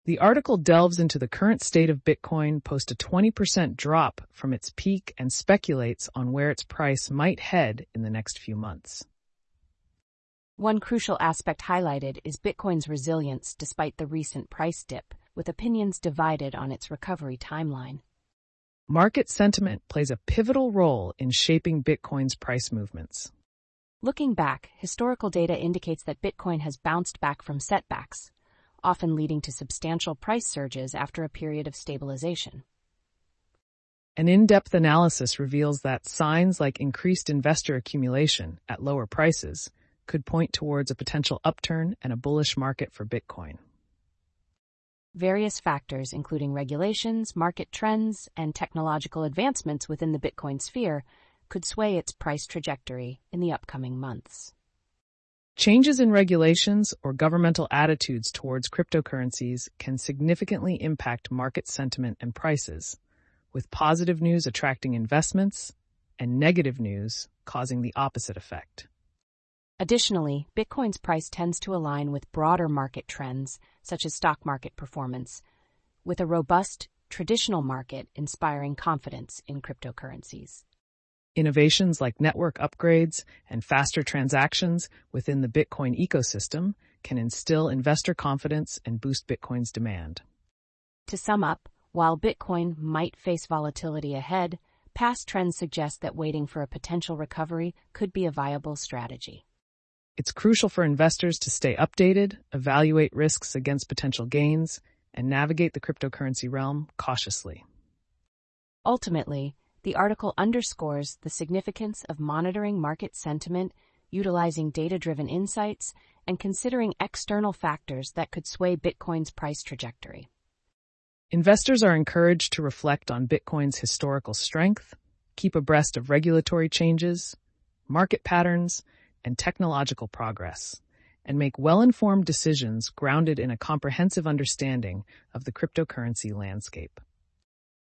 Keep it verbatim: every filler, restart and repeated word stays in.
The article delves into the current state of Bitcoin post a twenty percent drop from its peak and speculates on where its price might head in the next few months. One crucial aspect highlighted is Bitcoin's resilience despite the recent price dip, with opinions divided on its recovery timeline. Market sentiment plays a pivotal role in shaping Bitcoin's price movements. Looking back, historical data indicates that Bitcoin has bounced back from setbacks, often leading to substantial price surges after a period of stabilization. An in-depth analysis reveals that signs like increased investor accumulation at lower prices could point towards a potential upturn and a bullish market for Bitcoin. Various factors, including regulations, market trends, and technological advancements within the Bitcoin sphere, could sway its price trajectory in the upcoming months. Changes in regulations or governmental attitudes towards cryptocurrencies can significantly impact market sentiment and prices, with positive news attracting investments and negative news causing the opposite effect. Additionally, Bitcoin's price tends to align with broader market trends, such as stock market performance, with a robust, traditional market inspiring confidence in cryptocurrencies. Innovations like network upgrades and faster transactions within the Bitcoin ecosystem can instill investor confidence and boost Bitcoin's demand. To sum up, while Bitcoin might face volatility ahead, past trends suggest that waiting for a potential recovery could be a viable strategy. It's crucial for investors to stay updated, evaluate risks against potential gains, and navigate the cryptocurrency realm cautiously. Ultimately, the article underscores the significance of monitoring market sentiment, utilizing data-driven insights, and considering external factors that could sway Bitcoin's price trajectory. Investors are encouraged to reflect on Bitcoin's historical strength, keep abreast of regulatory changes, market patterns, and technological progress, and make well-informed decisions grounded in a comprehensive understanding of the cryptocurrency landscape.